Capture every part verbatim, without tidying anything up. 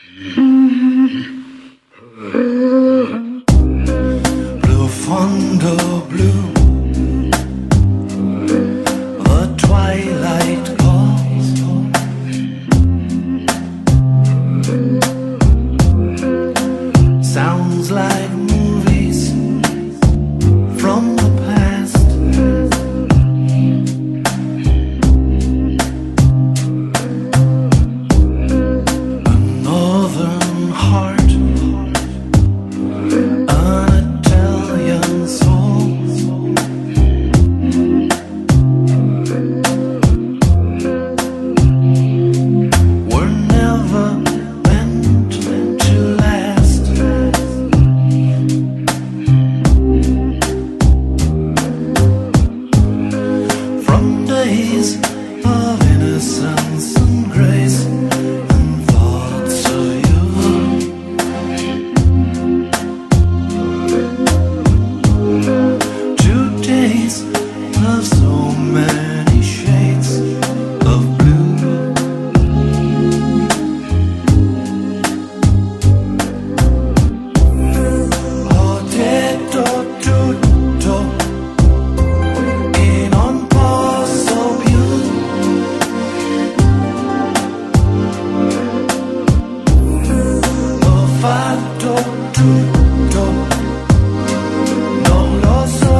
Profondo blu, the twilight calls. Sounds like movies from the past. A northern heart, an Italian soul. Were never meant to last. From days of innocence and grace and thoughts of you, to days of so many shades of blue. Ho detto tutto e non posso più. Ho fatto tutto, non lo so.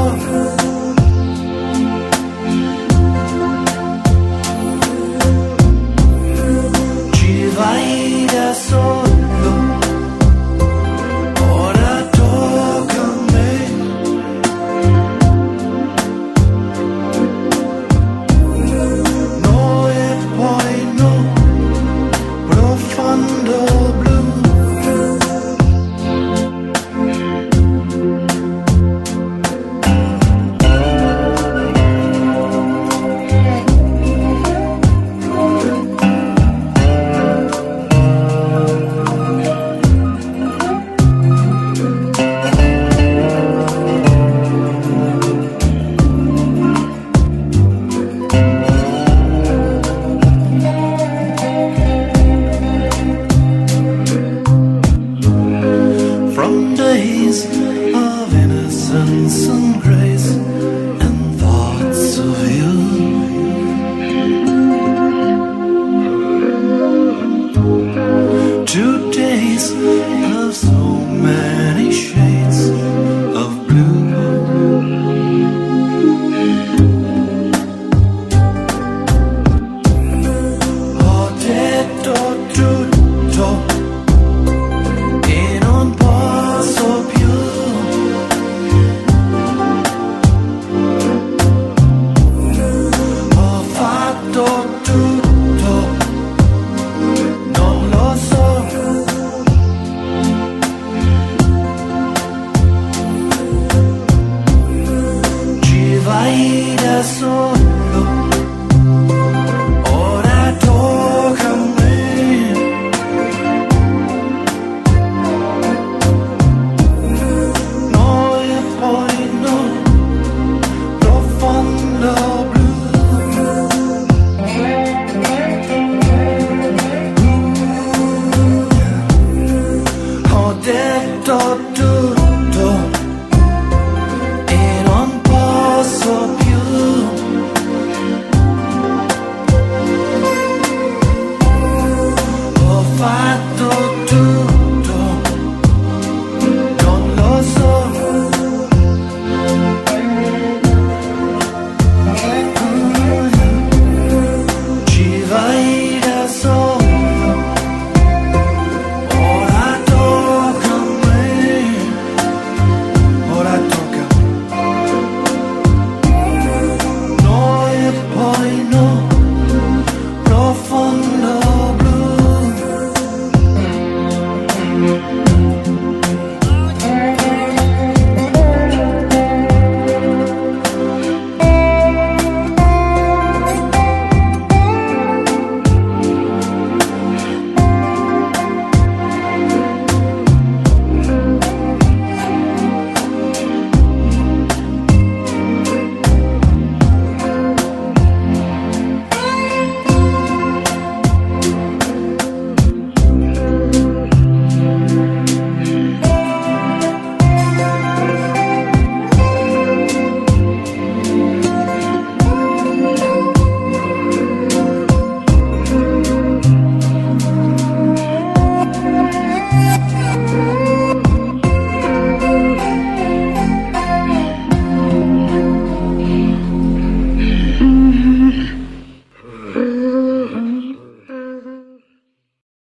Ci vai da solo.